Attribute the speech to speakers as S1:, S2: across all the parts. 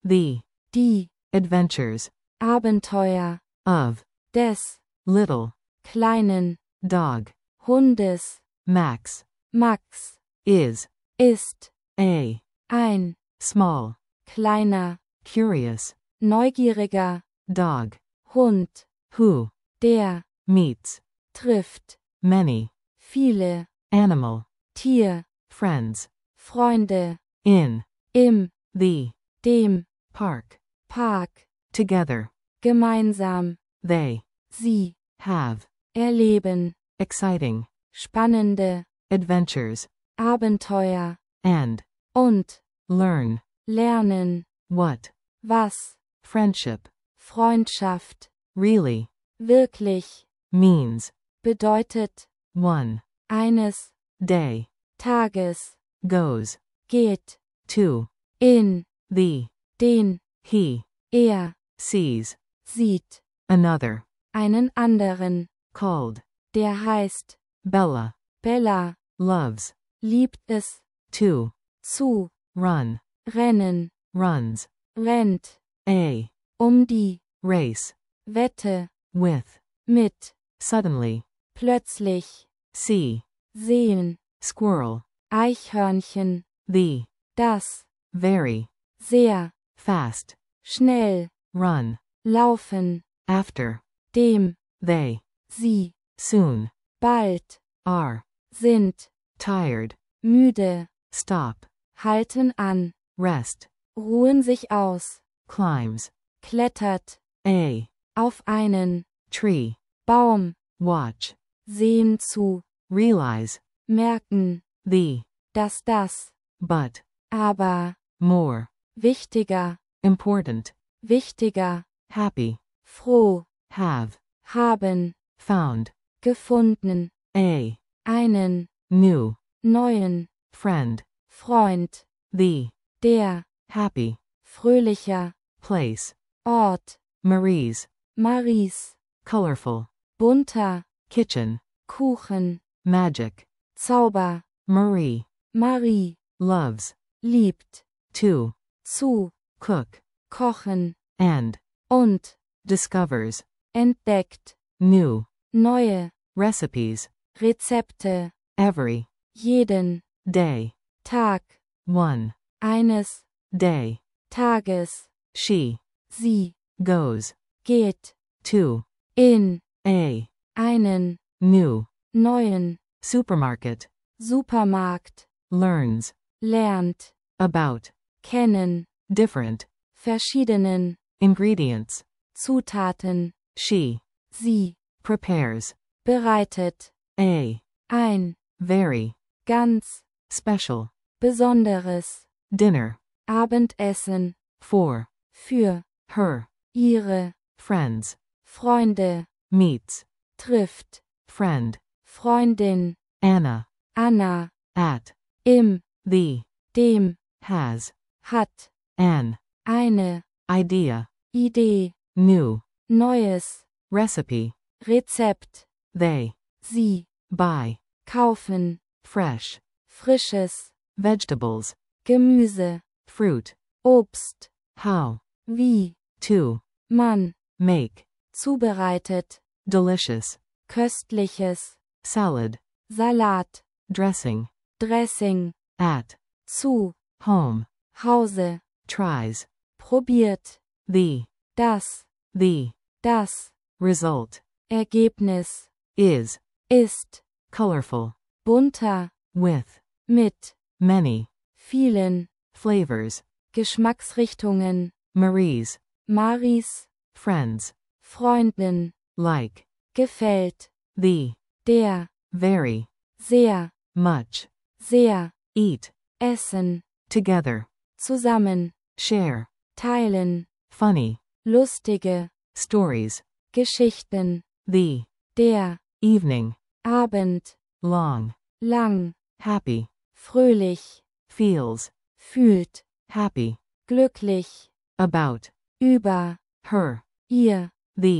S1: the
S2: die
S1: adventures
S2: Abenteuer
S1: of
S2: des
S1: little
S2: kleinen
S1: dog
S2: Hundes
S1: Max
S2: Max
S1: is
S2: ist
S1: a
S2: ein
S1: small,
S2: kleiner,
S1: curious
S2: neugieriger
S1: dog
S2: Hund,
S1: who
S2: der
S1: meets
S2: trifft
S1: many
S2: viele
S1: animal
S2: Tierfreunde
S1: friends in
S2: im
S1: dem
S2: Park
S1: together.
S2: gemeinsam. Sie
S1: Have
S2: erleben
S1: exciting
S2: spannende
S1: adventures
S2: Abenteuer
S1: and
S2: und
S1: learn
S2: lernen,
S1: what
S2: was
S1: friendship
S2: Freundschaft
S1: really
S2: wirklich
S1: means.
S2: bedeutet.
S1: One
S2: Eines
S1: day
S2: Tages
S1: goes
S2: geht
S1: to
S2: in
S1: den he sees
S2: sieht
S1: another
S2: einen anderen,
S1: called
S2: der heißt
S1: Bella
S2: Bella,
S1: loves
S2: liebt es
S1: to
S2: zu
S1: run
S2: rennen,
S1: runs
S2: rennt
S1: a
S2: die
S1: race
S2: Wette
S1: with
S2: mit
S1: suddenly
S2: plötzlich
S1: see
S2: sehen,
S1: squirrel
S2: Eichhörnchen, das
S1: very
S2: sehr
S1: fast
S2: schnell
S1: run
S2: laufen,
S1: after
S2: dem
S1: sie
S2: sie
S1: bald
S2: are
S1: sind
S2: tired,
S1: müde
S2: stop
S1: halten an,
S2: rest
S1: ruhen sich aus,
S2: climbs
S1: klettert
S2: a
S1: auf einen
S2: tree
S1: Baum,
S2: watch
S1: sehen zu,
S2: realize
S1: merken,
S2: dass
S1: das
S2: but
S1: aber
S2: more
S1: wichtiger,
S2: important
S1: wichtiger,
S2: happy
S1: froh,
S2: have
S1: haben,
S2: found
S1: gefunden,
S2: a
S1: einen
S2: new
S1: neuen
S2: friend
S1: Freund, der
S2: happy
S1: fröhlicher
S2: place
S1: Ort,
S2: Marie's
S1: colorful,
S2: bunter kitchen
S1: Kuchen,
S2: magic
S1: Zauber,
S2: Marie
S1: loves,
S2: liebt,
S1: to zu
S2: cook
S1: kochen
S2: and
S1: und
S2: discovers
S1: entdeckt
S2: new
S1: neue
S2: recipes
S1: Rezepte,
S2: every
S1: jeden
S2: day.
S1: Tag,
S2: One
S1: eines
S2: day
S1: Tages,
S2: she
S1: sie
S2: goes
S1: geht
S2: to
S1: in
S2: a
S1: einen
S2: new
S1: neuen
S2: supermarket,
S1: Supermarkt,
S2: learns
S1: lernt,
S2: about
S1: kennen,
S2: different
S1: verschiedenen
S2: ingredients.
S1: Zutaten,
S2: She
S1: sie
S2: prepares
S1: bereitet
S2: a
S1: ein
S2: very
S1: ganz
S2: special
S1: besonderes
S2: dinner
S1: Abendessen
S2: for
S1: für
S2: her
S1: ihre
S2: friends,
S1: Freunde,
S2: meets
S1: trifft
S2: friend
S1: Freundin
S2: Anna
S1: Anna
S2: at
S1: im
S2: dem
S1: has
S2: hat
S1: an
S2: eine
S1: idea
S2: Idee,
S1: new
S2: neues
S1: recipe.
S2: Rezept,
S1: They
S2: sie
S1: buy
S2: kaufen
S1: fresh
S2: frisches
S1: vegetables,
S2: Gemüse,
S1: fruit.
S2: Obst,
S1: How
S2: wie
S1: to
S2: man
S1: make
S2: zubereitet,
S1: delicious
S2: köstliches
S1: salad
S2: Salat,
S1: dressing
S2: Dressing,
S1: at
S2: zu
S1: home.
S2: Hause,
S1: Tries
S2: probiert,
S1: das
S2: das
S1: result
S2: Ergebnis
S1: is
S2: ist
S1: colorful
S2: bunter,
S1: with
S2: mit
S1: many
S2: vielen
S1: flavors.
S2: Geschmacksrichtungen,
S1: Marie's
S2: Maris
S1: friends
S2: Freundin
S1: like
S2: gefällt, der
S1: very
S2: sehr,
S1: much
S2: sehr
S1: eat
S2: essen,
S1: together,
S2: zusammen,
S1: share
S2: teilen,
S1: funny
S2: lustige
S1: stories.
S2: Geschichten, der
S1: Evening
S2: Abend,
S1: long
S2: lang,
S1: happy
S2: fröhlich,
S1: feels
S2: fühlt,
S1: happy
S2: glücklich,
S1: about
S2: über
S1: her.
S2: ihr,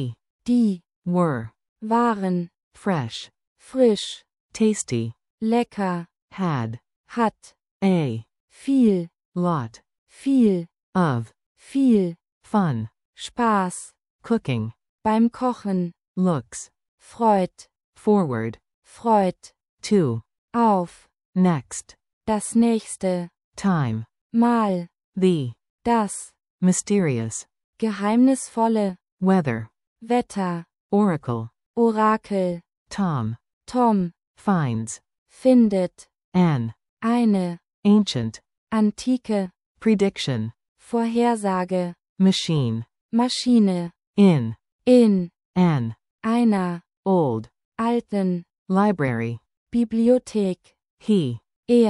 S2: die
S1: Were
S2: waren,
S1: fresh
S2: frisch,
S1: tasty
S2: lecker,
S1: had
S2: hat,
S1: a
S2: viel,
S1: lot
S2: viel,
S1: of
S2: viel,
S1: fun,
S2: Spaß,
S1: cooking,
S2: beim Kochen,
S1: looks,
S2: freut,
S1: forward,
S2: freut,
S1: to,
S2: auf,
S1: next,
S2: das nächste,
S1: time,
S2: Mal,
S1: the,
S2: das,
S1: mysterious,
S2: geheimnisvolle,
S1: weather,
S2: Wetter,
S1: oracle,
S2: Orakel,
S1: Tom,
S2: Tom,
S1: finds,
S2: findet,
S1: an,
S2: eine,
S1: ancient,
S2: antike,
S1: prediction,
S2: Vorhersage,
S1: machine,
S2: Maschine,
S1: in,
S2: in,
S1: an,
S2: einer,
S1: old,
S2: alten,
S1: library,
S2: Bibliothek,
S1: he,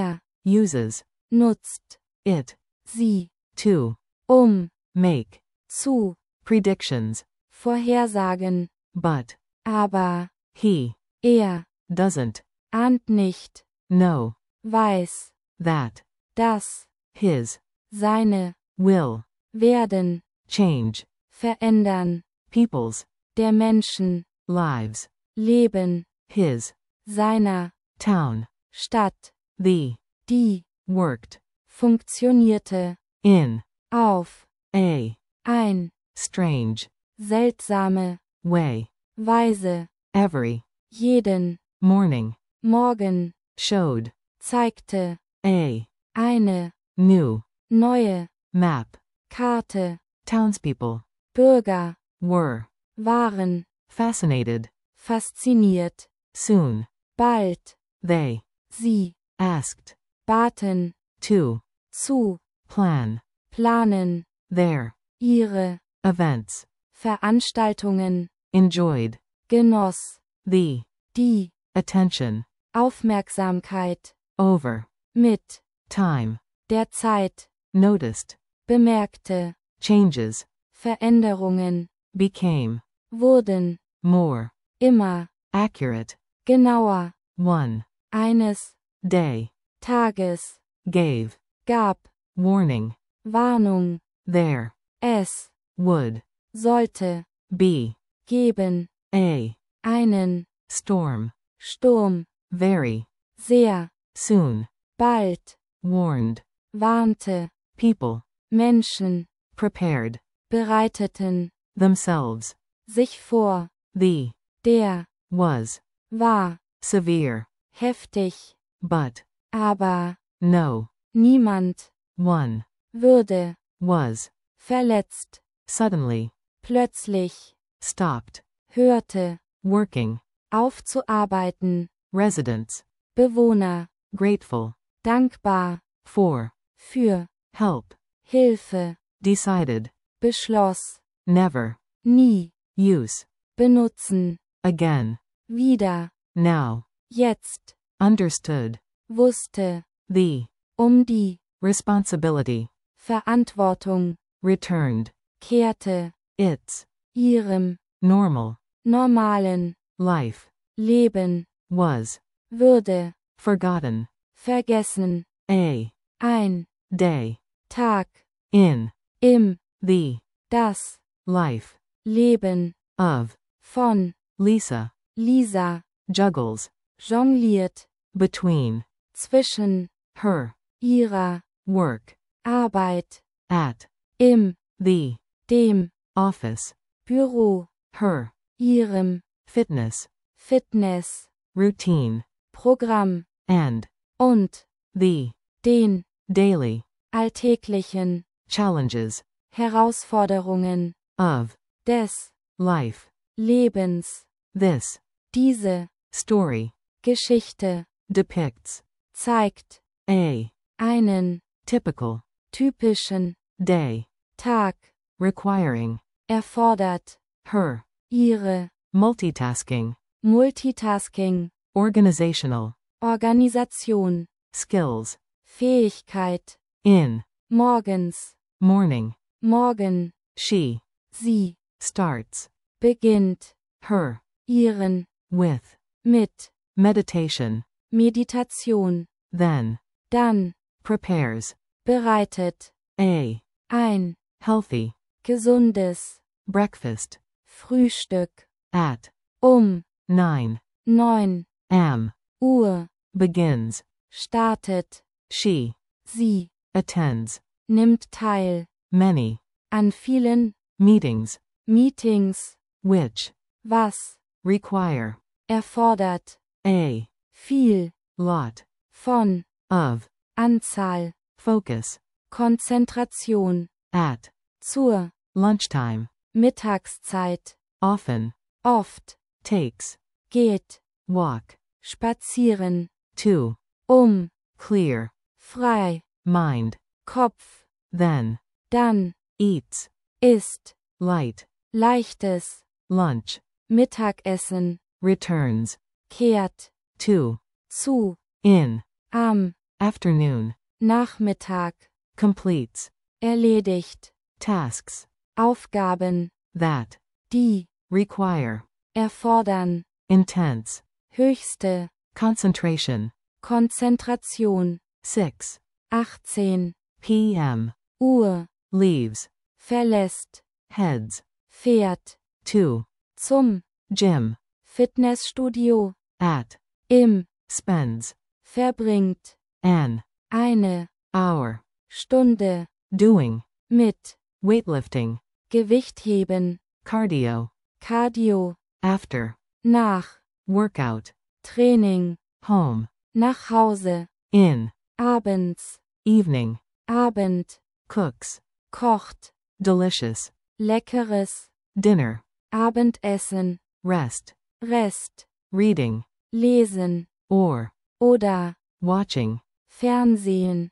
S1: uses,
S2: nutzt,
S1: it,
S2: sie,
S1: to, make,
S2: zu,
S1: predictions,
S2: Vorhersagen,
S1: but,
S2: aber,
S1: he, doesn't,
S2: ahnt nicht,
S1: know,
S2: weiß,
S1: that,
S2: dass,
S1: his,
S2: seine,
S1: will,
S2: werden,
S1: change,
S2: verändern,
S1: people's,
S2: der Menschen,
S1: lives,
S2: Leben,
S1: his,
S2: seiner,
S1: town,
S2: Stadt,
S1: the,
S2: die,
S1: worked,
S2: funktionierte,
S1: in,
S2: auf,
S1: a,
S2: ein,
S1: strange,
S2: seltsame,
S1: way,
S2: Weise,
S1: every,
S2: jeden,
S1: morning,
S2: Morgen,
S1: showed,
S2: zeigte,
S1: a,
S2: eine,
S1: new,
S2: neue,
S1: map,
S2: Karte,
S1: townspeople,
S2: Bürger,
S1: were,
S2: waren,
S1: fascinated,
S2: fasziniert,
S1: soon,
S2: bald,
S1: they,
S2: sie,
S1: asked,
S2: baten,
S1: to,
S2: zu,
S1: plan,
S2: planen,
S1: their,
S2: ihre,
S1: events,
S2: Veranstaltungen,
S1: enjoyed,
S2: genoss,
S1: the,
S2: die,
S1: attention,
S2: Aufmerksamkeit,
S1: over,
S2: mit,
S1: time,
S2: der Zeit,
S1: noticed,
S2: bemerkte,
S1: changes,
S2: Veränderungen,
S1: became,
S2: wurden,
S1: more,
S2: immer,
S1: accurate,
S2: genauer,
S1: one,
S2: eines,
S1: day,
S2: Tages,
S1: gave,
S2: gab,
S1: warning,
S2: Warnung,
S1: there,
S2: es,
S1: would,
S2: sollte,
S1: be,
S2: geben, einen,
S1: storm,
S2: Sturm,
S1: very,
S2: sehr,
S1: soon,
S2: bald,
S1: warned,
S2: warnte,
S1: people,
S2: Menschen,
S1: prepared,
S2: bereiteten,
S1: themselves,
S2: sich vor,
S1: the,
S2: der,
S1: was,
S2: war,
S1: severe,
S2: heftig,
S1: but,
S2: aber,
S1: no,
S2: niemand,
S1: one,
S2: würde,
S1: was,
S2: verletzt,
S1: suddenly,
S2: plötzlich,
S1: stopped,
S2: hörte,
S1: working,
S2: aufzuarbeiten,
S1: residents,
S2: Bewohner,
S1: grateful,
S2: dankbar,
S1: for,
S2: für,
S1: help,
S2: Hilfe,
S1: decided,
S2: beschloss,
S1: never,
S2: nie,
S1: use,
S2: benutzen,
S1: again,
S2: wieder,
S1: now,
S2: jetzt,
S1: understood,
S2: wusste,
S1: the,
S2: die,
S1: responsibility,
S2: Verantwortung,
S1: returned,
S2: kehrte,
S1: its,
S2: ihrem,
S1: normal,
S2: normalen,
S1: life,
S2: Leben,
S1: was,
S2: würde,
S1: forgotten,
S2: vergessen, ein,
S1: day,
S2: Tag,
S1: in,
S2: im,
S1: the,
S2: das,
S1: life,
S2: Leben,
S1: of,
S2: von,
S1: Lisa,
S2: Lisa,
S1: juggles,
S2: jongliert,
S1: between,
S2: zwischen,
S1: her,
S2: ihrer,
S1: work,
S2: Arbeit,
S1: at,
S2: im,
S1: the,
S2: dem,
S1: office,
S2: Büro,
S1: her,
S2: ihrem,
S1: fitness,
S2: Fitness,
S1: routine,
S2: Programm,
S1: and,
S2: und,
S1: the,
S2: den,
S1: daily,
S2: alltäglichen,
S1: challenges,
S2: Herausforderungen,
S1: of,
S2: des,
S1: life,
S2: Lebens,
S1: this,
S2: diese,
S1: story,
S2: Geschichte,
S1: depicts,
S2: zeigt, einen,
S1: typical,
S2: typischen,
S1: day,
S2: Tag,
S1: requiring,
S2: erfordert,
S1: her,
S2: ihre,
S1: multitasking,
S2: Multitasking,
S1: organizational,
S2: Organisation,
S1: skills,
S2: Fähigkeit,
S1: in,
S2: morgens,
S1: morning,
S2: morgen,
S1: she,
S2: sie,
S1: starts,
S2: beginnt,
S1: her,
S2: ihren,
S1: with,
S2: mit,
S1: meditation,
S2: Meditation,
S1: then,
S2: dann,
S1: prepares,
S2: bereitet,
S1: a,
S2: ein,
S1: healthy,
S2: gesundes,
S1: breakfast,
S2: Frühstück,
S1: at,
S2: 9,
S1: am,
S2: Uhr,
S1: begins,
S2: startet,
S1: she,
S2: sie,
S1: attends,
S2: nimmt teil,
S1: many,
S2: an vielen
S1: meetings,
S2: Meetings,
S1: which
S2: was
S1: require
S2: erfordert,
S1: a
S2: viel
S1: lot
S2: von
S1: of
S2: Anzahl,
S1: focus
S2: Konzentration,
S1: at
S2: zur
S1: lunchtime,
S2: Mittagszeit,
S1: often
S2: oft,
S1: takes
S2: geht,
S1: walk
S2: spazieren,
S1: to clear
S2: frei,
S1: mind,
S2: Kopf,
S1: then
S2: dann,
S1: eats
S2: isst,
S1: light
S2: leichtes,
S1: lunch,
S2: Mittagessen,
S1: returns
S2: kehrt,
S1: to
S2: zu,
S1: in
S2: am
S1: afternoon,
S2: Nachmittag,
S1: completes
S2: erledigt,
S1: tasks
S2: Aufgaben,
S1: that
S2: die
S1: require
S2: erfordern,
S1: intense
S2: höchste
S1: concentration.
S2: Konzentration,
S1: 6
S2: 18
S1: p.m.
S2: Uhr,
S1: leaves,
S2: verlässt,
S1: heads
S2: fährt,
S1: to
S2: zum
S1: gym
S2: Fitnessstudio,
S1: at
S2: im,
S1: spends
S2: verbringt,
S1: an
S2: eine
S1: hour
S2: Stunde,
S1: doing
S2: mit,
S1: weightlifting,
S2: Gewichtheben,
S1: cardio
S2: Cardio,
S1: after
S2: nach,
S1: workout,
S2: Training,
S1: home
S2: nach Hause,
S1: in
S2: abends,
S1: evening,
S2: Abend,
S1: cooks
S2: kocht,
S1: delicious
S2: leckeres,
S1: dinner,
S2: Abendessen,
S1: rest,
S2: Rest,
S1: reading
S2: lesen,
S1: or
S2: oder,
S1: watching
S2: Fernsehen,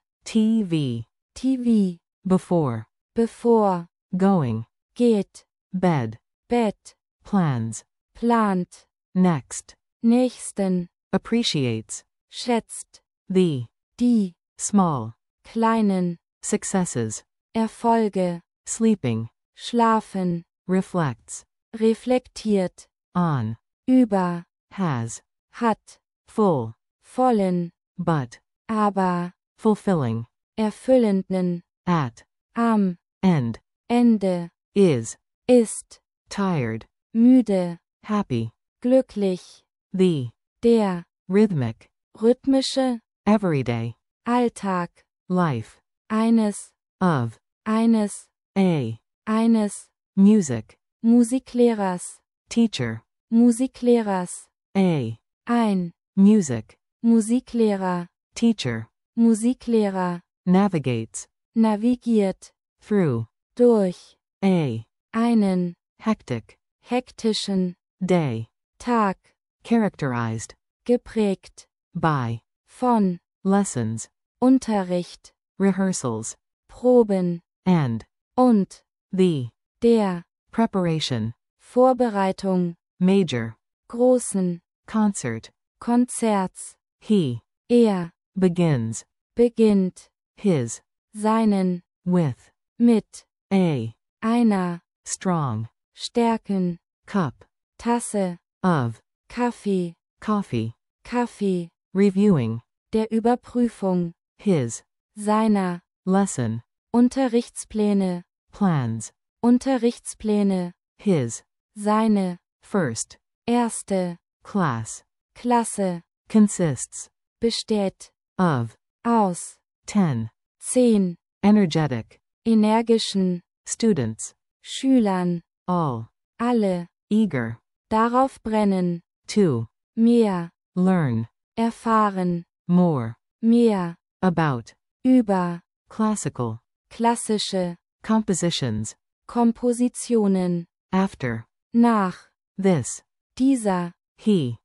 S1: TV
S2: TV,
S1: before
S2: bevor,
S1: going
S2: geht,
S1: bed,
S2: Bett,
S1: plans
S2: plant,
S1: next,
S2: nächsten,
S1: appreciates
S2: schätzt,
S1: the
S2: die,
S1: small
S2: kleinen,
S1: successes,
S2: Erfolge,
S1: sleeping,
S2: schlafen,
S1: reflects
S2: reflektiert,
S1: on,
S2: über,
S1: has,
S2: hat,
S1: full,
S2: vollen,
S1: but
S2: aber,
S1: fulfilling,
S2: erfüllenden,
S1: at
S2: am,
S1: end,
S2: Ende,
S1: is,
S2: ist,
S1: tired,
S2: müde,
S1: happy,
S2: glücklich,
S1: the
S2: der,
S1: rhythmic,
S2: rhythmische,
S1: everyday
S2: Alltag,
S1: life
S2: eines,
S1: of
S2: eines,
S1: a
S2: eines,
S1: music
S2: Musiklehrers,
S1: teacher,
S2: Musiklehrers,
S1: a
S2: ein,
S1: music
S2: Musiklehrer,
S1: teacher,
S2: Musiklehrer,
S1: navigates
S2: navigiert,
S1: through
S2: durch,
S1: a
S2: einen,
S1: hectic
S2: hektischen,
S1: day,
S2: Tag,
S1: characterized
S2: geprägt,
S1: by
S2: von,
S1: lessons,
S2: Unterricht,
S1: rehearsals,
S2: Proben,
S1: and
S2: und,
S1: the
S2: der,
S1: preparation,
S2: Vorbereitung,
S1: major
S2: großen,
S1: concert.
S2: Konzerts,
S1: He begins
S2: beginnt,
S1: his
S2: seinen,
S1: with
S2: mit,
S1: a
S2: einer,
S1: strong
S2: Stärken,
S1: cup
S2: Tasse,
S1: of
S2: Kaffee,
S1: coffee,
S2: Kaffee,
S1: reviewing
S2: der Überprüfung,
S1: his
S2: seiner,
S1: lesson,
S2: Unterrichtspläne,
S1: plans
S2: Unterrichtspläne,
S1: his
S2: seine,
S1: first
S2: erste,
S1: class
S2: Klasse,
S1: consists
S2: besteht,
S1: of
S2: aus,
S1: 10
S2: energetic, energischen,
S1: students,
S2: Schülern,
S1: all
S2: alle,
S1: eager
S2: darauf brennen,
S1: to
S2: mehr,
S1: learn
S2: erfahren,
S1: more
S2: mehr,
S1: about
S2: über,
S1: classical
S2: klassische,
S1: compositions
S2: Kompositionen,
S1: after
S2: nach,
S1: this.
S2: dieser,
S1: He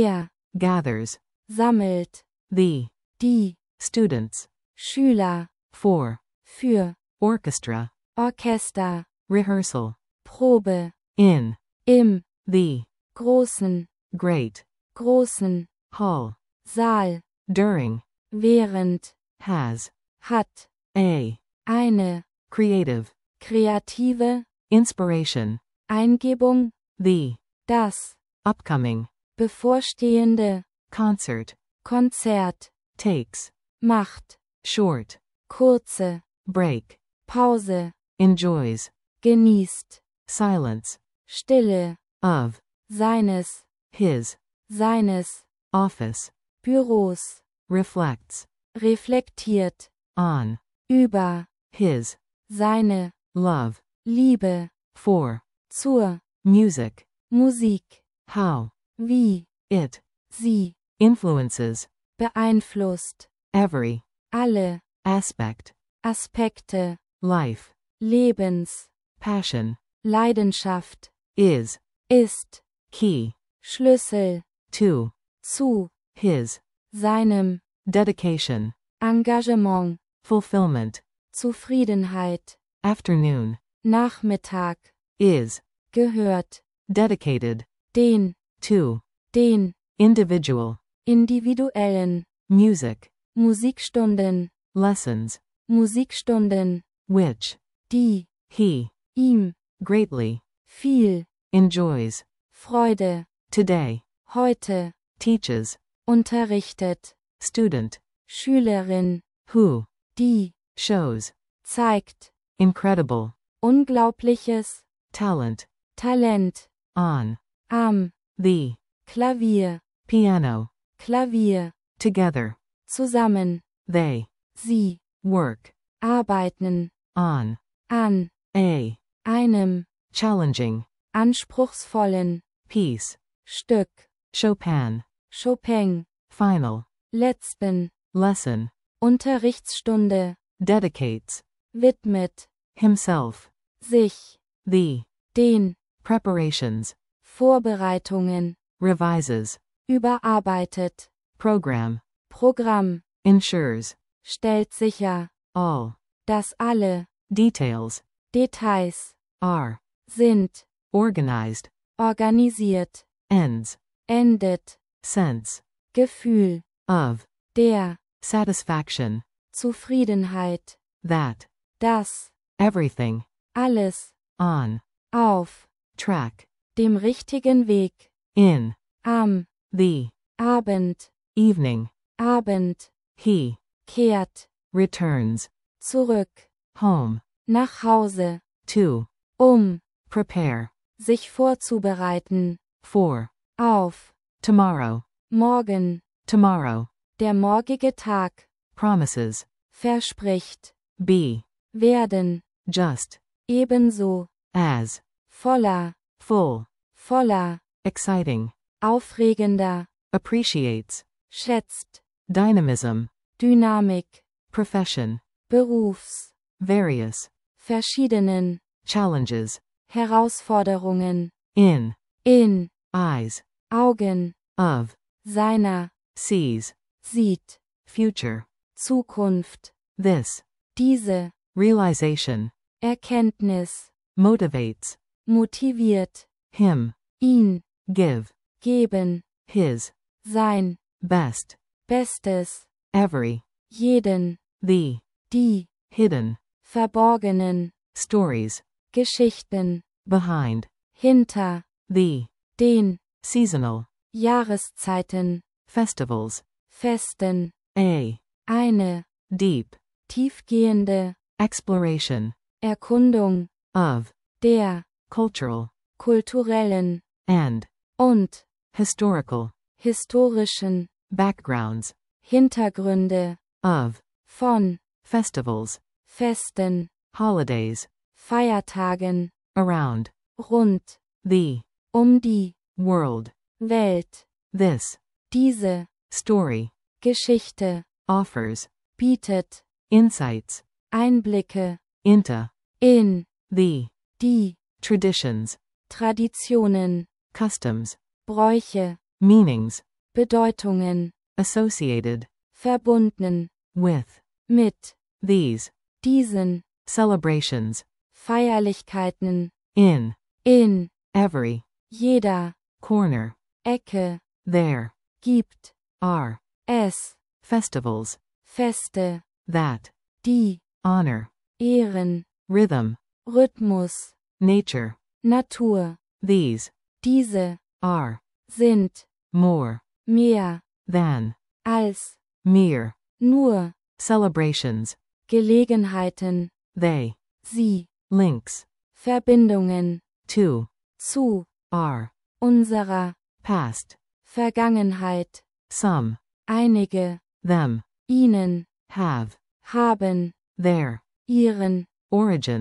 S1: gathers
S2: sammelt,
S1: the
S2: die,
S1: students
S2: Schüler,
S1: for
S2: für,
S1: orchestra
S2: Orchester,
S1: rehearsal
S2: Probe,
S1: in
S2: im,
S1: the
S2: großen,
S1: great
S2: großen,
S1: hall
S2: Saal,
S1: during
S2: während,
S1: has
S2: hat,
S1: a
S2: eine,
S1: creative
S2: kreative,
S1: inspiration
S2: Eingebung,
S1: the
S2: das,
S1: upcoming
S2: bevorstehende,
S1: concert
S2: Konzert,
S1: takes
S2: macht,
S1: short
S2: kurze,
S1: break
S2: Pause,
S1: enjoys
S2: genießt,
S1: silence
S2: Stille,
S1: of
S2: seines,
S1: his
S2: seines,
S1: office
S2: Büros,
S1: reflects
S2: reflektiert,
S1: on
S2: über,
S1: his
S2: seine,
S1: love
S2: Liebe,
S1: for,
S2: zur,
S1: music,
S2: Musik,
S1: how,
S2: wie,
S1: it,
S2: sie,
S1: influences,
S2: beeinflusst,
S1: every,
S2: alle,
S1: aspect,
S2: Aspekte,
S1: life,
S2: Lebens,
S1: passion,
S2: Leidenschaft,
S1: is,
S2: ist,
S1: key,
S2: Schlüssel,
S1: to,
S2: zu,
S1: his,
S2: seinem,
S1: dedication,
S2: Engagement,
S1: fulfillment,
S2: Zufriedenheit,
S1: afternoon,
S2: Nachmittag,
S1: is,
S2: gehört,
S1: dedicated,
S2: den,
S1: to,
S2: den,
S1: individual,
S2: individuellen,
S1: music,
S2: Musikstunden,
S1: lessons,
S2: Musikstunden,
S1: which,
S2: die,
S1: he,
S2: ihm,
S1: greatly,
S2: viel,
S1: enjoys,
S2: Freude,
S1: today,
S2: heute,
S1: teaches,
S2: unterrichtet,
S1: student,
S2: Schülerin,
S1: who,
S2: die,
S1: shows,
S2: zeigt,
S1: incredible,
S2: Unglaubliches,
S1: talent,
S2: Talent,
S1: on,
S2: am,
S1: the,
S2: Klavier,
S1: piano,
S2: Klavier,
S1: together,
S2: zusammen,
S1: they,
S2: sie,
S1: work,
S2: arbeiten,
S1: on,
S2: an, einem,
S1: challenging,
S2: anspruchsvollen,
S1: piece,
S2: Stück,
S1: Chopin,
S2: Chopin,
S1: final,
S2: letzten,
S1: lesson,
S2: Unterrichtsstunde,
S1: dedicates,
S2: widmet,
S1: himself,
S2: sich,
S1: the,
S2: den,
S1: preparations,
S2: Vorbereitungen,
S1: revises,
S2: überarbeitet,
S1: program,
S2: Programm,
S1: ensures,
S2: stellt sicher,
S1: all,
S2: dass alle,
S1: details,
S2: Details,
S1: are,
S2: sind,
S1: organized,
S2: organisiert,
S1: ends,
S2: endet,
S1: sense,
S2: Gefühl,
S1: of,
S2: der,
S1: satisfaction,
S2: Zufriedenheit,
S1: that,
S2: das,
S1: everything,
S2: alles,
S1: on,
S2: auf,
S1: track,
S2: dem richtigen Weg,
S1: in,
S2: am,
S1: the,
S2: Abend,
S1: evening,
S2: Abend,
S1: he,
S2: kehrt,
S1: returns,
S2: zurück,
S1: home,
S2: nach Hause,
S1: to, prepare,
S2: sich vorzubereiten,
S1: for,
S2: auf,
S1: tomorrow,
S2: morgen,
S1: tomorrow,
S2: der morgige Tag,
S1: promises,
S2: verspricht,
S1: be,
S2: werden,
S1: just,
S2: ebenso,
S1: as,
S2: voller,
S1: full,
S2: voller,
S1: exciting,
S2: aufregender,
S1: appreciates,
S2: schätzt,
S1: dynamism,
S2: Dynamik,
S1: profession,
S2: Berufs,
S1: various,
S2: verschiedenen,
S1: challenges,
S2: Herausforderungen,
S1: in,
S2: in,
S1: eyes,
S2: Augen,
S1: of,
S2: seiner,
S1: sees,
S2: sieht,
S1: future,
S2: Zukunft,
S1: this,
S2: diese,
S1: realization,
S2: Erkenntnis,
S1: motivates,
S2: motiviert,
S1: him,
S2: ihn,
S1: give,
S2: geben,
S1: his,
S2: sein,
S1: best,
S2: Bestes,
S1: every,
S2: jeden,
S1: the,
S2: die,
S1: hidden,
S2: verborgenen,
S1: stories,
S2: Geschichten,
S1: behind,
S2: hinter,
S1: the,
S2: den,
S1: seasonal,
S2: Jahreszeiten,
S1: festivals,
S2: Festen, eine,
S1: deep,
S2: tiefgehende,
S1: exploration,
S2: Erkundung,
S1: of,
S2: der,
S1: cultural,
S2: kulturellen,
S1: and,
S2: und,
S1: historical,
S2: historischen,
S1: backgrounds,
S2: Hintergründe,
S1: of,
S2: von,
S1: festivals,
S2: Festen,
S1: holidays,
S2: Feiertagen,
S1: around,
S2: rund,
S1: the,
S2: die,
S1: world,
S2: Welt,
S1: this,
S2: diese,
S1: story,
S2: Geschichte,
S1: offers,
S2: bietet,
S1: insights,
S2: Einblicke,
S1: into,
S2: in,
S1: the,
S2: die,
S1: traditions,
S2: Traditionen,
S1: customs,
S2: Bräuche,
S1: meanings,
S2: Bedeutungen,
S1: associated,
S2: verbunden,
S1: with,
S2: mit,
S1: these,
S2: diesen,
S1: celebrations,
S2: Feierlichkeiten,
S1: in, every,
S2: jeder,
S1: corner,
S2: Ecke,
S1: there,
S2: gibt,
S1: are,
S2: es,
S1: festivals,
S2: Feste,
S1: that,
S2: die,
S1: honor,
S2: Ehren,
S1: rhythm,
S2: Rhythmus,
S1: nature,
S2: Natur,
S1: these,
S2: diese,
S1: are,
S2: sind,
S1: more,
S2: mehr,
S1: than,
S2: als,
S1: mere,
S2: nur,
S1: celebrations,
S2: Gelegenheiten,
S1: they,
S2: sie,
S1: links,
S2: Verbindungen,
S1: to,
S2: zu,
S1: are,
S2: unserer,
S1: past,
S2: Vergangenheit,
S1: some,
S2: einige,
S1: them,
S2: ihnen,
S1: have,
S2: haben,
S1: their,
S2: ihren,
S1: origins,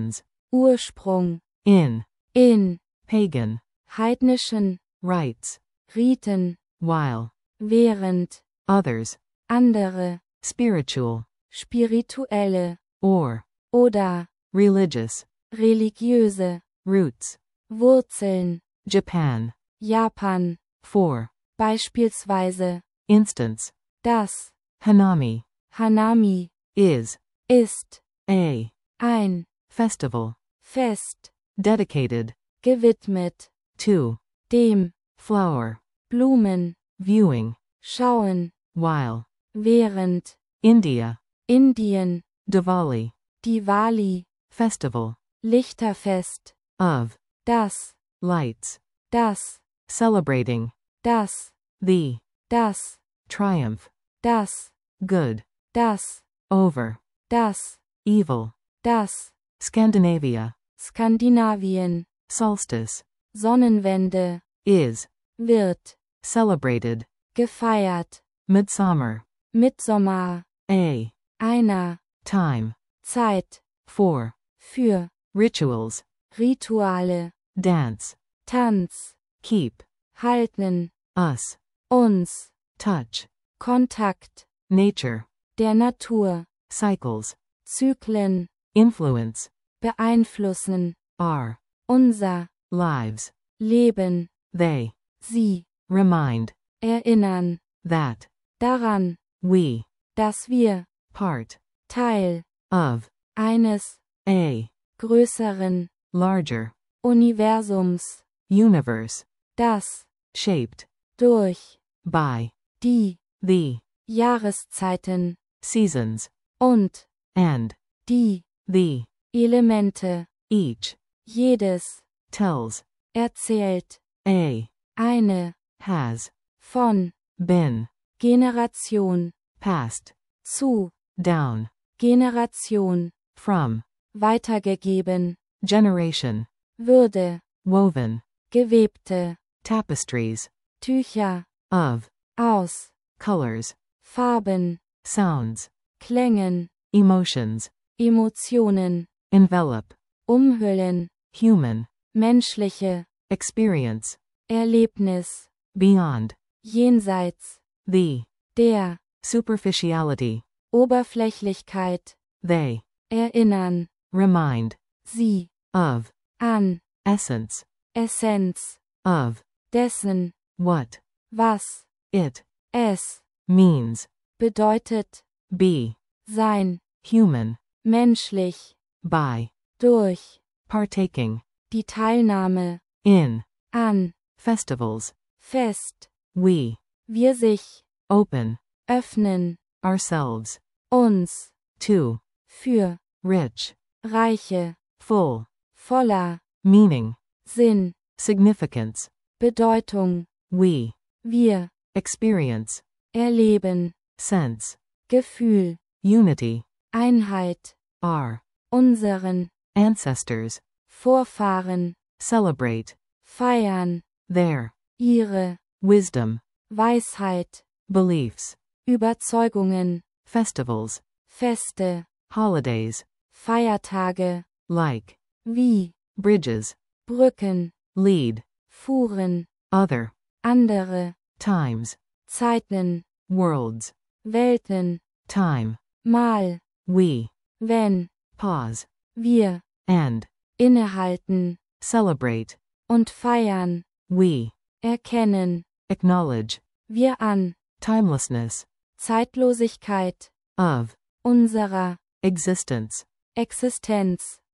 S2: Ursprung,
S1: in,
S2: in,
S1: pagan,
S2: heidnischen,
S1: rites,
S2: Riten,
S1: while,
S2: während,
S1: others,
S2: andere,
S1: spiritual,
S2: spirituelle,
S1: or,
S2: oder,
S1: religious,
S2: religiöse,
S1: roots,
S2: Wurzeln,
S1: Japan,
S2: Japan,
S1: for,
S2: beispielsweise,
S1: instance,
S2: das,
S1: Hanami,
S2: Hanami,
S1: is,
S2: ist,
S1: a,
S2: ein,
S1: festival,
S2: Fest,
S1: dedicated,
S2: gewidmet,
S1: to,
S2: dem,
S1: flower,
S2: Blumen,
S1: viewing,
S2: schauen,
S1: while,
S2: während,
S1: India,
S2: Indien,
S1: Diwali,
S2: Diwali,
S1: festival,
S2: Lichterfest,
S1: of,
S2: das,
S1: lights,
S2: das,
S1: celebrating,
S2: das,
S1: the,
S2: das,
S1: triumph,
S2: das,
S1: good,
S2: das,
S1: over,
S2: das,
S1: evil,
S2: das,
S1: Scandinavia,
S2: Skandinavien,
S1: solstice,
S2: Sonnenwende,
S1: is,
S2: wird,
S1: celebrated,
S2: gefeiert,
S1: midsummer,
S2: Mitsommer,
S1: a,
S2: einer,
S1: time,
S2: Zeit,
S1: for,
S2: für,
S1: rituals,
S2: Rituale,
S1: dance,
S2: Tanz,
S1: keep,
S2: halten,
S1: us,
S2: uns,
S1: touch,
S2: Kontakt,
S1: nature,
S2: der Natur,
S1: cycles,
S2: Zyklen,
S1: influence,
S2: beeinflussen,
S1: our,
S2: unser,
S1: lives,
S2: Leben,
S1: they,
S2: sie,
S1: remind,
S2: erinnern,
S1: that,
S2: daran,
S1: we,
S2: dass wir,
S1: part,
S2: Teil,
S1: of,
S2: eines,
S1: a,
S2: größeren,
S1: larger,
S2: Universums,
S1: universe,
S2: das,
S1: shaped,
S2: durch,
S1: by,
S2: die,
S1: the,
S2: Jahreszeiten,
S1: seasons,
S2: und,
S1: and,
S2: die,
S1: the,
S2: Elemente,
S1: each,
S2: jedes,
S1: tells,
S2: erzählt,
S1: a,
S2: eine,
S1: has,
S2: von,
S1: been,
S2: Generation,
S1: passed,
S2: zu,
S1: down,
S2: Generation,
S1: from,
S2: weitergegeben,
S1: generation,
S2: würde,
S1: woven,
S2: gewebte,
S1: tapestries,
S2: Tücher,
S1: of,
S2: aus,
S1: colors,
S2: Farben,
S1: sounds,
S2: Klängen,
S1: emotions,
S2: Emotionen,
S1: envelop,
S2: umhüllen,
S1: human,
S2: menschliche,
S1: experience,
S2: Erlebnis,
S1: beyond,
S2: jenseits,
S1: the,
S2: der,
S1: superficiality,
S2: Oberflächlichkeit,
S1: they,
S2: erinnern,
S1: remind,
S2: sie,
S1: of,
S2: an,
S1: essence,
S2: Essenz,
S1: of,
S2: dessen,
S1: what,
S2: was,
S1: it,
S2: es,
S1: means,
S2: bedeutet,
S1: be,
S2: sein,
S1: human,
S2: menschlich,
S1: by,
S2: durch,
S1: partaking,
S2: die Teilnahme,
S1: in,
S2: an,
S1: festivals,
S2: Fest,
S1: we,
S2: wir sich,
S1: open,
S2: öffnen,
S1: ourselves,
S2: uns,
S1: to,
S2: für,
S1: rich,
S2: reiche,
S1: full,
S2: voller,
S1: meaning,
S2: Sinn,
S1: significance,
S2: Bedeutung,
S1: we,
S2: wir,
S1: experience,
S2: erleben,
S1: sense,
S2: Gefühl,
S1: unity,
S2: Einheit,
S1: our,
S2: unseren,
S1: ancestors,
S2: Vorfahren,
S1: celebrate,
S2: feiern,
S1: their,
S2: ihre,
S1: wisdom,
S2: Weisheit,
S1: beliefs,
S2: Überzeugungen,
S1: festivals,
S2: Feste,
S1: holidays,
S2: Feiertage,
S1: like,
S2: wie,
S1: bridges,
S2: Brücken,
S1: lead,
S2: Fuhren,
S1: other,
S2: andere,
S1: times,
S2: Zeiten,
S1: worlds,
S2: Welten,
S1: time,
S2: mal,
S1: we,
S2: wenn,
S1: pause,
S2: wir,
S1: and,
S2: innehalten,
S1: celebrate,
S2: und feiern,
S1: we,
S2: erkennen,
S1: acknowledge,
S2: wir an,
S1: timelessness,
S2: Zeitlosigkeit,
S1: of,
S2: unserer,
S1: existence,
S2: Existenz,